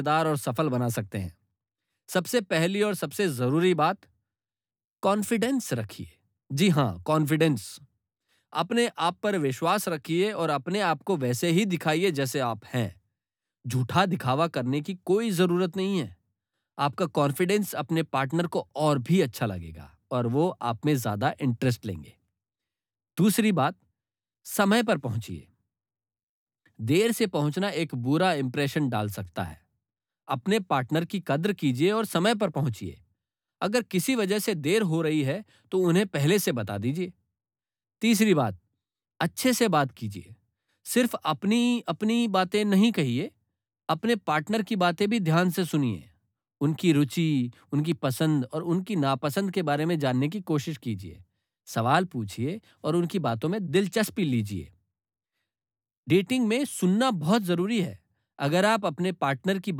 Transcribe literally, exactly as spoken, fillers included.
मजेदार और सफल बना सकते हैं। सबसे पहली और सबसे जरूरी बात, कॉन्फिडेंस रखिए। जी हाँ, कॉन्फिडेंस। अपने आप पर विश्वास रखिए और अपने आप को वैसे ही दिखाइए जैसे आप हैं। झूठा दिखावा करने की कोई जरूरत नहीं है। आपका कॉन्फिडेंस अपने पार्टनर को और भी अच्छा लगेगा और वो आप में ज्यादा इंटरेस्ट लेंगे। दूसरी बात, समय पर पहुंचिए। देर से पहुंचना एक बुरा इंप्रेशन डाल सकता है। अपने पार्टनर की कद्र कीजिए और समय पर पहुंचिए। अगर किसी वजह से देर हो रही है तो उन्हें पहले से बता दीजिए। तीसरी बात, अच्छे से बात कीजिए। सिर्फ अपनी अपनी बातें नहीं कहिए, अपने पार्टनर की बातें भी ध्यान से सुनिए। उनकी रुचि, उनकी पसंद और उनकी नापसंद के बारे में जानने की कोशिश कीजिए। सवाल पूछिए और उनकी बातों में दिलचस्पी लीजिए। डेटिंग में सुनना बहुत जरूरी है। अगर आप अपने पार्टनर की